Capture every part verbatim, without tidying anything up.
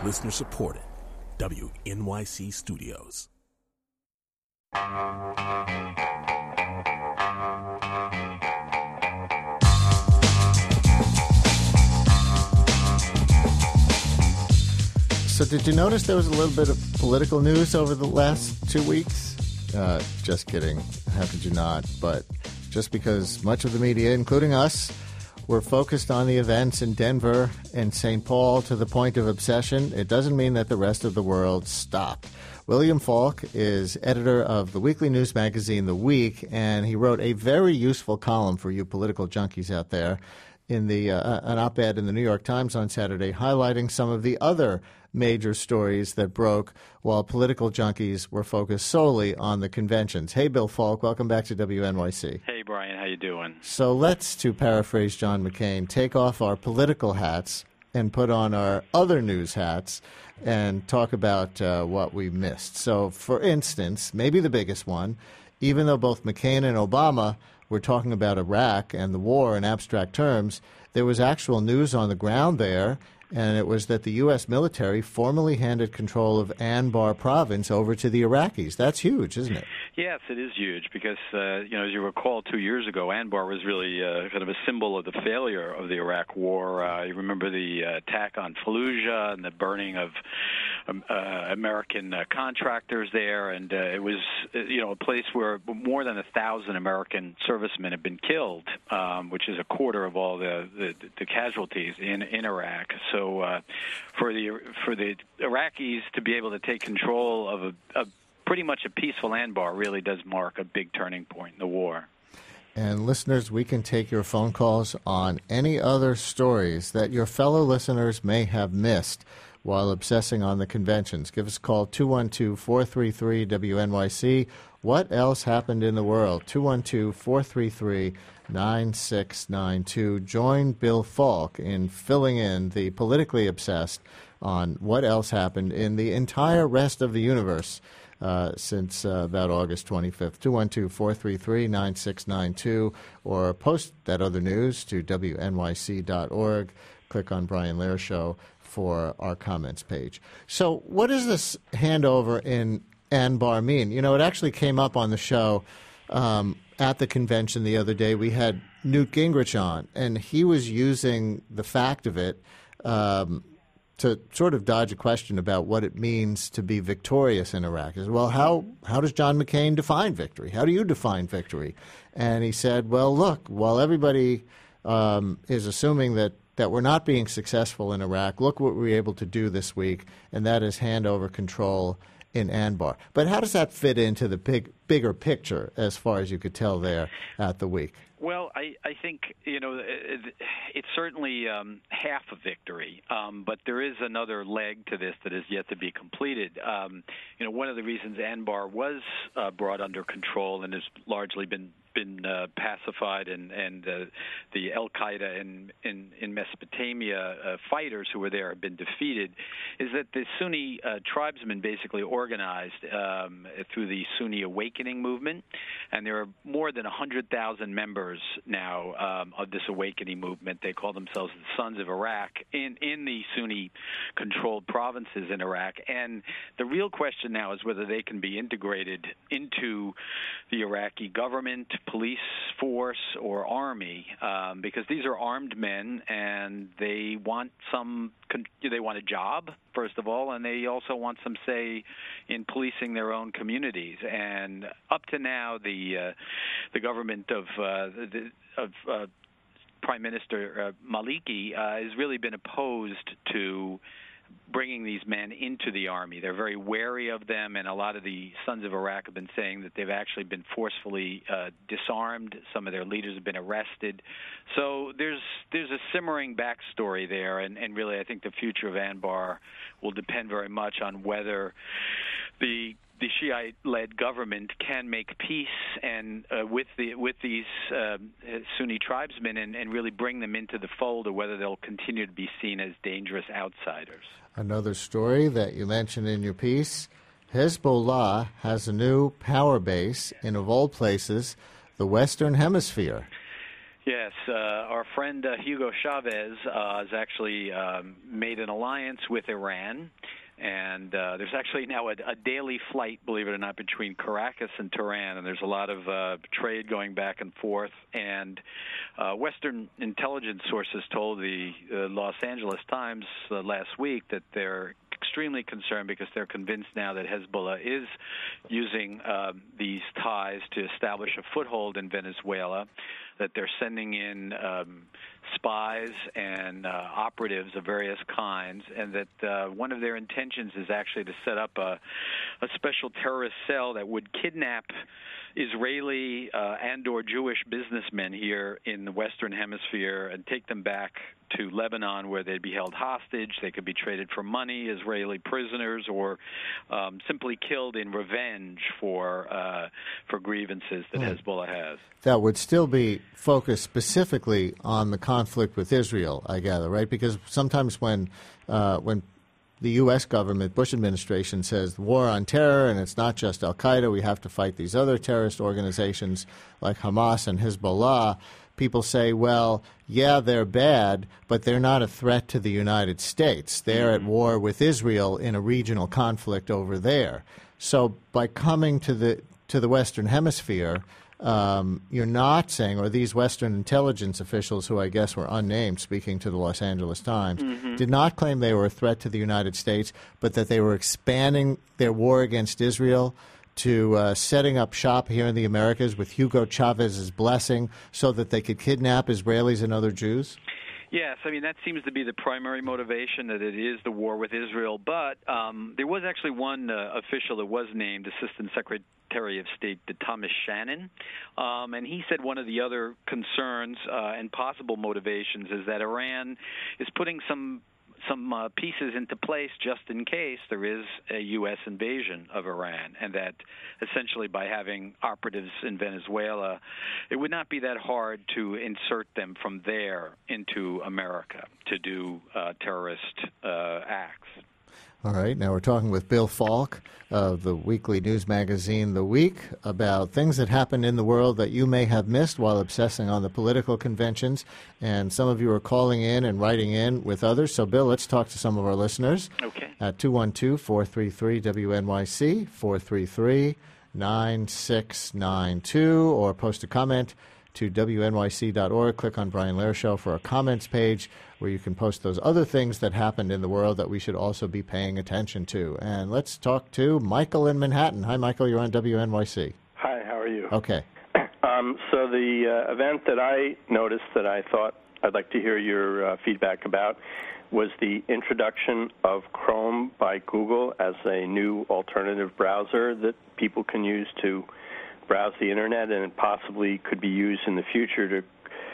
Listener supported. W N Y C Studios. So did you notice there was a little bit of political news over the last two weeks? Uh, just kidding. How could you not? But just because much of the media, including us, were focused on the events in Denver and Saint Paul to the point of obsession, it doesn't mean that the rest of the world stopped. William Falk is editor of the weekly news magazine The Week, and he wrote a very useful column for you political junkies out there in the uh, an op-ed in the New York Times on Saturday highlighting some of the other major stories that broke while political junkies were focused solely on the conventions. Hey, Bill Falk, welcome back to W N Y C. Hey, Brian, how you doing? So let's, to paraphrase John McCain, take off our political hats and put on our other news hats and talk about uh, what we missed. So, for instance, maybe the biggest one, even though both McCain and Obama were talking about Iraq and the war in abstract terms, there was actual news on the ground there, and it was that the U S military formally handed control of Anbar province over to the Iraqis. That's huge, isn't it? Yes, it is huge because, uh, you know, as you recall, two years ago, Anbar was really uh, kind of a symbol of the failure of the Iraq War. Uh, you remember the uh, attack on Fallujah and the burning of um, uh, American uh, contractors there, and uh, it was, uh, you know, a place where more than a thousand American servicemen have been killed, um, which is a quarter of all the, the, the casualties in, in Iraq. So uh, for the for the Iraqis to be able to take control of a, a pretty much a peaceful Anbar really does mark a big turning point in the war. And listeners, we can take your phone calls on any other stories that your fellow listeners may have missed while obsessing on the conventions. Give us a call, two one two, four three three, W N Y C. What else happened in the world? two one two, four three three, nine six nine two. Join Bill Falk in filling in the politically obsessed on what else happened in the entire rest of the universe uh, since uh, about August twenty-fifth. two one two, four three three, nine six nine two, or post that other news to W N Y C dot org. Click on Brian Lehrer Show for our comments page. So what does this handover in Anbar mean? You know, it actually came up on the show um, at the convention the other day. We had Newt Gingrich on, and he was using the fact of it um, to sort of dodge a question about what it means to be victorious in Iraq. As well, how, how does John McCain define victory? How do you define victory? And he said, well, look, while everybody um, is assuming that that we're not being successful in Iraq, look what we were able to do this week, and that is hand over control in Anbar. But how does that fit into the big, bigger picture as far as you could tell there at the week? Well, I, I think, you know, it, it's certainly um, half a victory, um, but there is another leg to this that is yet to be completed. Um, you know, one of the reasons Anbar was uh, brought under control and has largely been been uh, pacified, and, and uh, the Al-Qaeda in, in, in Mesopotamia uh, fighters who were there have been defeated, is that the Sunni uh, tribesmen basically organized um, through the Sunni Awakening movement, and there are more than one hundred thousand members now um, of this awakening movement. They call themselves the Sons of Iraq in, in the Sunni-controlled provinces in Iraq, and the real question now is whether they can be integrated into the Iraqi government, police force, or army, um, because these are armed men, and they want some. They want a job, first of all, and they also want some say in policing their own communities. And up to now, the uh, the government of uh, the, of uh, Prime Minister uh, Maliki uh, has really been opposed to bringing these men into the army. They're very wary of them, and a lot of the Sons of Iraq have been saying that they've actually been forcefully uh, disarmed. Some of their leaders have been arrested. So there's there's a simmering backstory there, and, and really I think the future of Anbar will depend very much on whether the the Shiite-led government can make peace and uh, with the with these uh, Sunni tribesmen and, and really bring them into the fold, or whether they'll continue to be seen as dangerous outsiders. Another story that you mentioned in your piece, Hezbollah has a new power base in, of all places, the Western Hemisphere. Yes, uh, our friend uh, Hugo Chavez uh, has actually um, made an alliance with Iran. And uh, there's actually now a, a daily flight, believe it or not, between Caracas and Tehran, and there's a lot of uh, trade going back and forth. And uh, Western intelligence sources told the uh, Los Angeles Times uh, last week that they're extremely concerned because they're convinced now that Hezbollah is using uh, these ties to establish a foothold in Venezuela, that they're sending in um, spies and uh, operatives of various kinds, and that uh, one of their intentions is actually to set up a, a special terrorist cell that would kidnap Israeli uh, and or Jewish businessmen here in the Western Hemisphere and take them back to Lebanon, where they'd be held hostage. They could be traded for money, Israeli prisoners, or um, simply killed in revenge for uh, for grievances that mm. Hezbollah has. That would still be focused specifically on the conflict with Israel, I gather, right? Because sometimes when uh, when the U S government, Bush administration, says war on terror, and it's not just al-Qaeda, we have to fight these other terrorist organizations like Hamas and Hezbollah, people say, well, yeah, they're bad, but they're not a threat to the United States. They're at war with Israel in a regional conflict over there. So by coming to the to the Western Hemisphere, um, you're not saying, or these Western intelligence officials, who I guess were unnamed, speaking to the Los Angeles Times, mm-hmm. did not claim they were a threat to the United States, but that they were expanding their war against Israel to uh, setting up shop here in the Americas with Hugo Chavez's blessing so that they could kidnap Israelis and other Jews? Yes, I mean, that seems to be the primary motivation, that it is the war with Israel. But um, there was actually one uh, official that was named, Assistant Secretary of State Thomas Shannon, um, and he said one of the other concerns uh, and possible motivations is that Iran is putting some some uh, pieces into place just in case there is a U S invasion of Iran, and that essentially by having operatives in Venezuela, it would not be that hard to insert them from there into America to do uh, terrorist uh, acts. All right. Now we're talking with Bill Falk of the weekly news magazine The Week about things that happened in the world that you may have missed while obsessing on the political conventions. And some of you are calling in and writing in with others. So, Bill, let's talk to some of our listeners. Okay. At two one two, four three three, W N Y C, four three three, nine six nine two, or post a comment to W N Y C dot org. Click on Brian Lehrer Show for a comments page where you can post those other things that happened in the world that we should also be paying attention to. And let's talk to Michael in Manhattan. Hi, Michael. You're on W N Y C. Hi, how are you? Okay. Um, so the uh, event that I noticed that I thought I'd like to hear your uh, feedback about was the introduction of Chrome by Google as a new alternative browser that people can use to browse the Internet, and it possibly could be used in the future to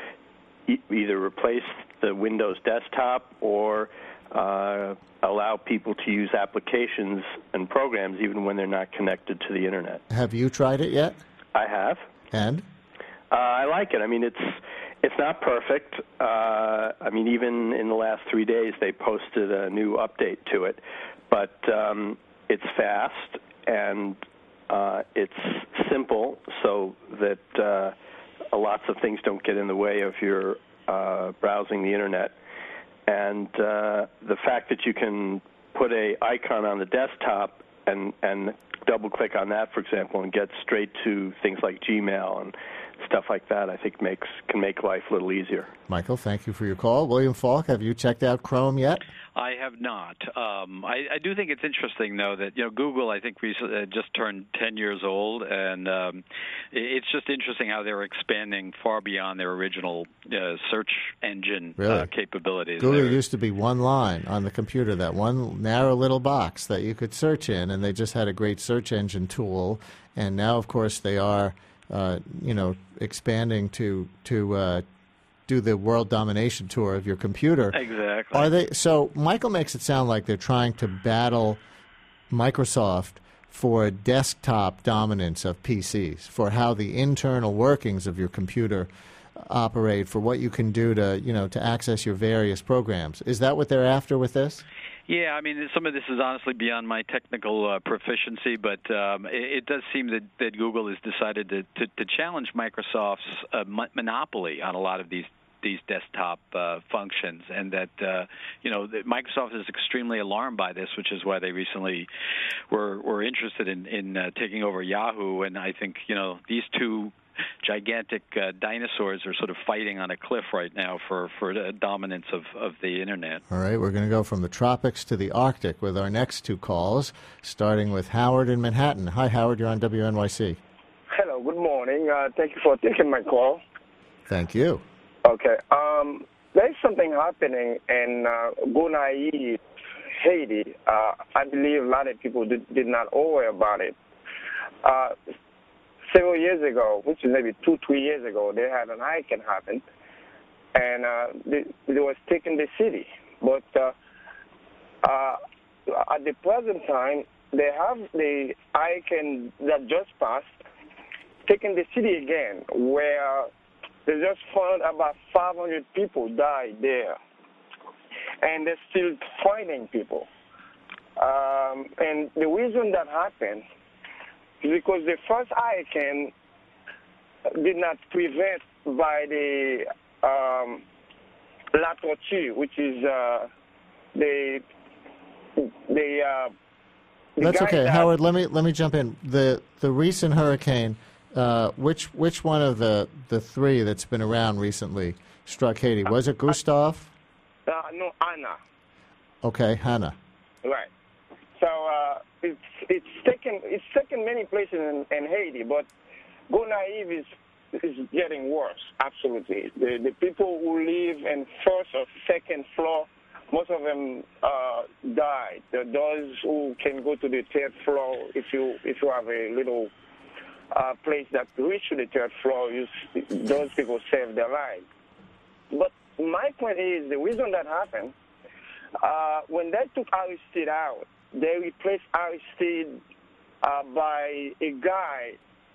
e- either replace the Windows desktop or uh, allow people to use applications and programs even when they're not connected to the Internet. Have you tried it yet? I have. And? Uh, I like it. I mean, it's it's not perfect. Uh, I mean, even in the last three days, they posted a new update to it. But um, it's fast, and uh, it's simple so that uh, lots of things don't get in the way of your uh, browsing the Internet. And uh, the fact that you can put a icon on the desktop and, and double-click on that, for example, and get straight to things like Gmail and stuff like that, I think makes can make life a little easier. Michael, thank you for your call. William Falk, have you checked out Chrome yet? I have not. Um, I, I do think it's interesting, though, that you know Google, I think, recently, uh, just turned ten years old, and um, it's just interesting how they're expanding far beyond their original uh, search engine really? uh, capabilities. Google they're, used to be one line on the computer, that one narrow little box that you could search in, and they just had a great search engine tool. And now, of course, they are, uh, you know, expanding to to. Uh, do the world domination tour of your computer. Exactly. Are they? So Michael makes it sound like they're trying to battle Microsoft for desktop dominance of P Cs, for how the internal workings of your computer operate, for what you can do to, you know, to access your various programs. Is that what they're after with this? Yeah, I mean, some of this is honestly beyond my technical uh, proficiency, but um, it, it does seem that, that Google has decided to, to, to challenge Microsoft's uh, monopoly on a lot of these these desktop uh, functions, and that uh, you know that Microsoft is extremely alarmed by this, which is why they recently were were interested in in uh, taking over Yahoo. And I think you know these two gigantic uh, dinosaurs are sort of fighting on a cliff right now for for the dominance of of the internet. All right, we're going to go from the tropics to the Arctic with our next two calls, starting with Howard in Manhattan. Hi, Howard. You're on W N Y C. Hello. Good morning. Uh, thank you for taking my call. Thank you. Okay. Um, there's something happening in uh, Gonaïves, Haiti. Uh, I believe a lot of people did, did not aware about it. Uh, several years ago, which is maybe two, three years ago, they had an hurricane happen, and uh, they, they was taking the city. But uh, uh, at the present time, they have the hurricane that just passed, taking the city again, where they just found about five hundred people died there, and they're still finding people. Um, and the reason that happened is because the first hurricane did not prevent by the um, La Tortue, which is uh, the the. Uh, the That's okay, that, Howard. Let me let me jump in. The the recent hurricane. Uh, which which one of the, the three that's been around recently struck Haiti? Was it Gustav? Uh, no, Anna. Okay, Hannah. Right. So uh, it's it's taken it's taken many places in, in Haiti, but Gonaïves is is getting worse. Absolutely. The the people who live in first or second floor, most of them uh, died. Those who can go to the third floor, if you if you have a little Uh, place that reach to the third floor, you, those people save their lives. But my point is, the reason that happened, uh, when they took Aristide out, they replaced Aristide uh, by a guy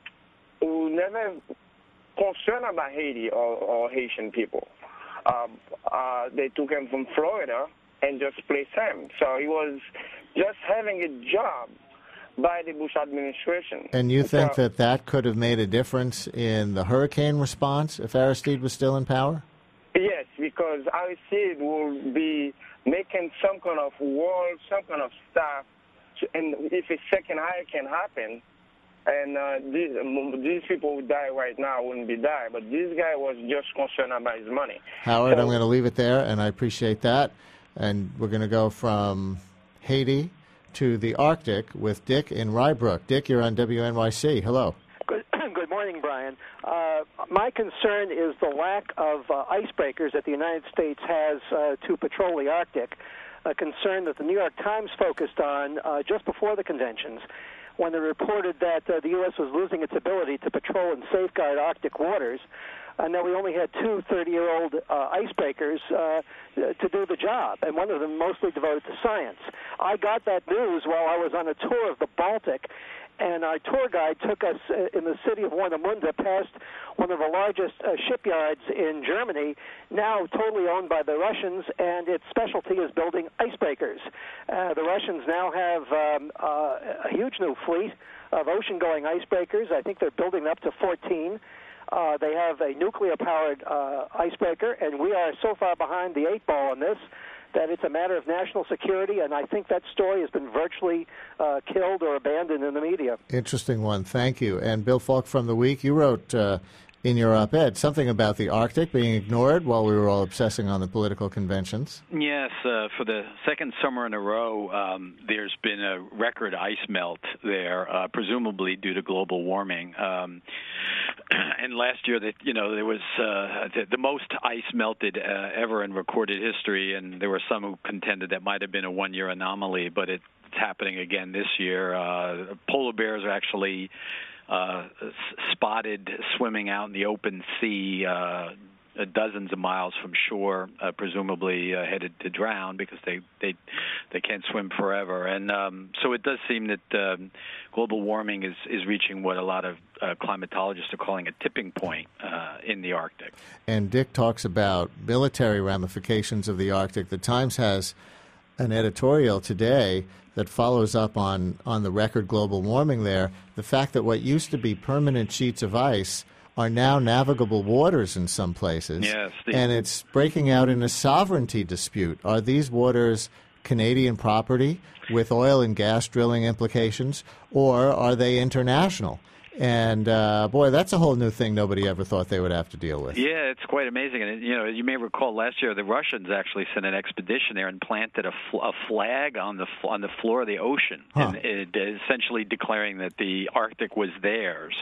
who never concerned about Haiti or, or Haitian people. Um, uh, they took him from Florida and just placed him. So he was just having a job by the Bush administration. And you think so, that that could have made a difference in the hurricane response if Aristide was still in power? Yes, because Aristide will be making some kind of wall, some kind of stuff, to, and if a second hurricane happen, and uh, these, these people who die right now wouldn't be die, but this guy was just concerned about his money. Howard, so, I'm going to leave it there, and I appreciate that. And we're going to go from Haiti to the Arctic with Dick in Rybrook. Dick, you're on W N Y C. Hello. Good, good morning, Brian. Uh, my concern is the lack of uh, icebreakers that the United States has uh, to patrol the Arctic, a concern that the New York Times focused on uh, just before the conventions, when they reported that uh, the U S was losing its ability to patrol and safeguard Arctic waters. And that we only had two thirty-year-old uh, icebreakers uh, to do the job, and one of them mostly devoted to science. I got that news while I was on a tour of the Baltic, and our tour guide took us uh, in the city of Warnemünde past one of the largest uh, shipyards in Germany, now totally owned by the Russians, and its specialty is building icebreakers. Uh, the Russians now have um, uh, a huge new fleet of ocean-going icebreakers. I think they're building up to fourteen. Uh, they have a nuclear-powered uh, icebreaker, and we are so far behind the eight ball on this that it's a matter of national security, and I think that story has been virtually uh, killed or abandoned in the media. Interesting one. Thank you. And Bill Falk from The Week, you wrote uh, in your op-ed something about the Arctic being ignored while we were all obsessing on the political conventions. Yes, uh, for the second summer in a row, um, there's been a record ice melt there, uh, presumably due to global warming. Um, and last year, that you know, there was uh, the, the most ice melted uh, ever in recorded history, and there were some who contended that might have been a one-year anomaly, but it's happening again this year. Uh, polar bears are actually uh, spotted swimming out in the open sea, uh, dozens of miles from shore, uh, presumably uh, headed to drown because they they they can't swim forever. And um, so it does seem that um, global warming is is reaching what a lot of uh, climatologists are calling a tipping point uh, in the Arctic. And Dick talks about military ramifications of the Arctic. The Times has an editorial today that follows up on, on the record global warming there, the fact that what used to be permanent sheets of ice are now navigable waters in some places. Yes, the- and it's breaking out in a sovereignty dispute. Are these waters Canadian property with oil and gas drilling implications, or are they international? And, uh, boy, that's a whole new thing nobody ever thought they would have to deal with. Yeah, it's quite amazing. And, you know, you may recall last year the Russians actually sent an expedition there and planted a, fl- a flag on the fl- on the floor of the ocean, huh. and it, essentially declaring that the Arctic was theirs.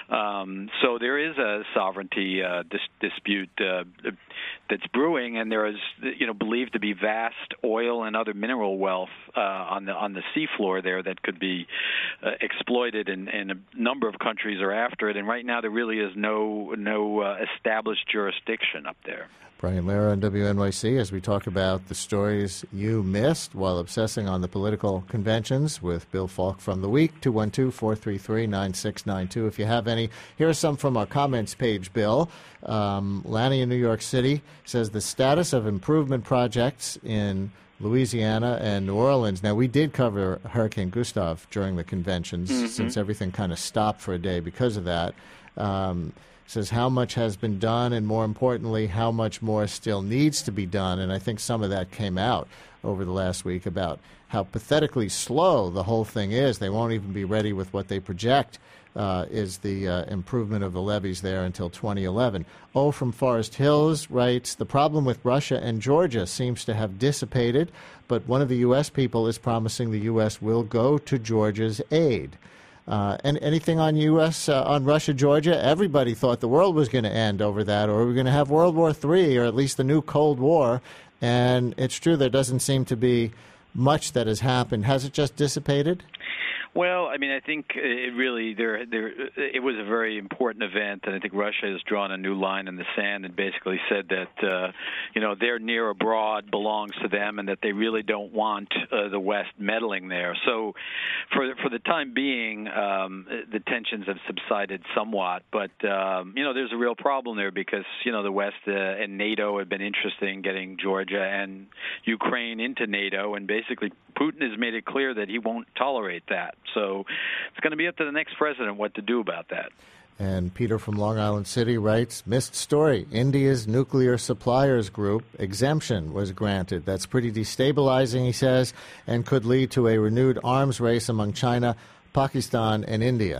Um, so there is a sovereignty uh, dis- dispute uh, that's brewing, and there is, you know, believed to be vast oil and other mineral wealth uh, on the on the seafloor there that could be uh, exploited, and, and a number of countries are after it, and right now there really is no no uh, established jurisdiction up there. Brian Lehrer on W N Y C as we talk about the stories you missed while obsessing on the political conventions with Bill Falk from The Week. two one two, four three three, nine six nine two if you have any. Here are some from our comments page, Bill. Um, Lanny in New York City says the status of improvement projects in Louisiana and New Orleans. Now, we did cover Hurricane Gustav during the conventions, mm-hmm. since everything kind of stopped for a day because of that. Um, says how much has been done, and more importantly, how much more still needs to be done. And I think some of that came out over the last week about how pathetically slow the whole thing is. They won't even be ready with what they project uh, is the uh, improvement of the levees there until twenty eleven. Oh, from Forest Hills writes, the problem with Russia and Georgia seems to have dissipated, but one of the U S people is promising the U S will go to Georgia's aid. Uh, and anything on U S uh, on Russia, Georgia? Everybody thought the world was going to end over that, or we we're going to have World War Three, or at least the new Cold War. And it's true, there doesn't seem to be much that has happened. Has it just dissipated? Well, I mean, I think it really there there it was a very important event, and I think Russia has drawn a new line in the sand and basically said that uh, you know their near abroad belongs to them, and that they really don't want uh, the West meddling there. So, for for the time being, um, the tensions have subsided somewhat, but um, you know there's a real problem there because you know the West uh, and NATO have been interested in getting Georgia and Ukraine into NATO, and basically Putin has made it clear that he won't tolerate that. So it's going to be up to the next president what to do about that. And Peter from Long Island City writes, missed story. India's nuclear suppliers group exemption was granted. That's pretty destabilizing, he says, and could lead to a renewed arms race among China, Pakistan, and India.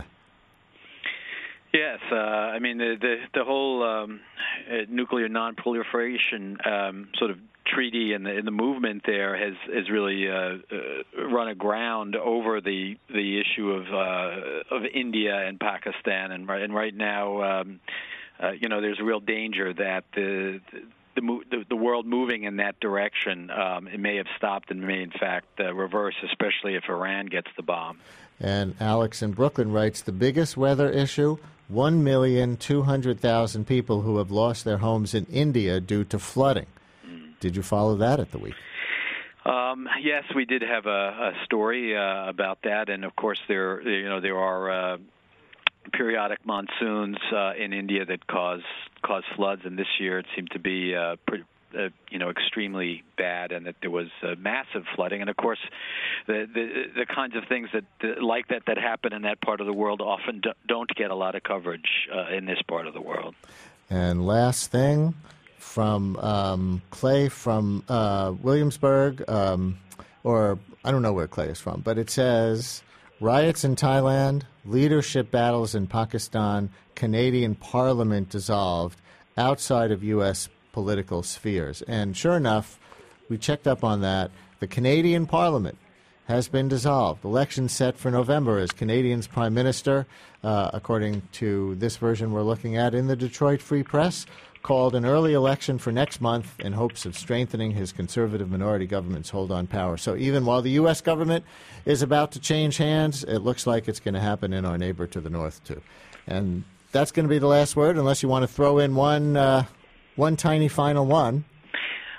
Yes, uh, I mean, the the, the whole um, uh, nuclear non-proliferation um, sort of treaty and the, and the movement there has has really uh, uh, run aground over the the issue of uh, of India and Pakistan, and right and right now, um, uh, you know, there's a real danger that the the, the, the world moving in that direction, um, it may have stopped and may in fact uh, reverse, especially if Iran gets the bomb. And Alex in Brooklyn writes, the biggest weather issue, one million two hundred thousand people who have lost their homes in India due to flooding. Did you follow that at the week? Um, yes, we did have a, a story uh, about that, and of course there, you know, there are uh, periodic monsoons uh, in India that cause cause floods, and this year it seemed to be uh, pretty, uh, you know, extremely bad, and that there was uh, massive flooding. And of course, the, the the kinds of things that uh, like that that happen in that part of the world often do, don't get a lot of coverage uh, in this part of the world. And last thing. From um, Clay from uh, Williamsburg, um, or I don't know where Clay is from, but it says, riots in Thailand, leadership battles in Pakistan, Canadian Parliament dissolved outside of U S political spheres. And sure enough, we checked up on that. The Canadian Parliament has been dissolved. Election set for November as Canadian's Prime Minister, uh, according to this version we're looking at in the Detroit Free Press, called an early election for next month in hopes of strengthening his conservative minority government's hold on power. So even while the U S government is about to change hands, it looks like it's going to happen in our neighbor to the north, too. And that's going to be the last word, unless you want to throw in one, uh, one tiny final one.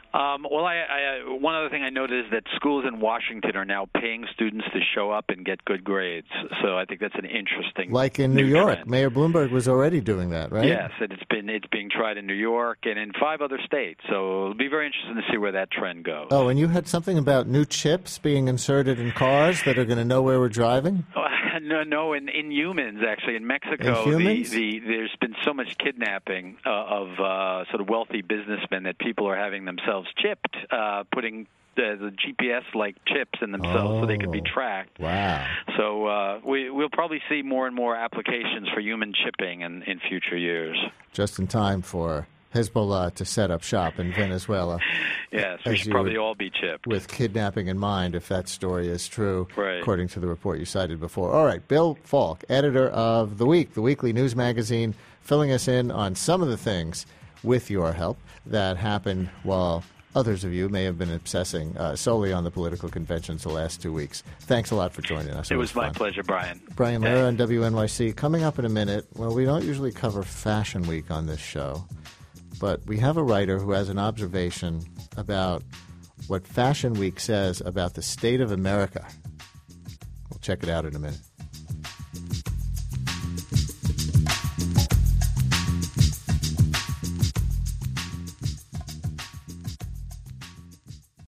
Um, well, I, I, one other thing I noted is that schools in Washington are now paying students to show up and get good grades. So I think that's an interesting Like in New new York. trend. Mayor Bloomberg was already doing that, right? Yes, and it's been it's being tried in New York and in five other states. So it'll be very interesting to see where that trend goes. Oh, and you had something about new chips being inserted in cars that are going to know where we're driving? No, no. In, in humans, actually, in Mexico, In the, humans? the, there's been so much kidnapping uh, of uh, sort of wealthy businessmen that people are having themselves chipped, uh, putting the, the G P S-like chips in themselves Oh. so they could be tracked. Wow. So uh, we, we'll probably see more and more applications for human chipping in, in future years. Just in time for Hezbollah to set up shop in Venezuela. Yes, we As should you probably would- all be chipped. With kidnapping in mind, if that story is true, Right. according to the report you cited before. All right, Bill Falk, editor of The Week, the weekly news magazine, filling us in on some of the things, with your help, that happened while others of you may have been obsessing uh, solely on the political conventions the last two weeks. Thanks a lot for joining us. It was my fun. pleasure, Brian. Brian Okay. Lehrer on W N Y C. Coming up in a minute, well, we don't usually cover Fashion Week on this show, but we have a writer who has an observation about what Fashion Week says about the state of America. We'll check it out in a minute.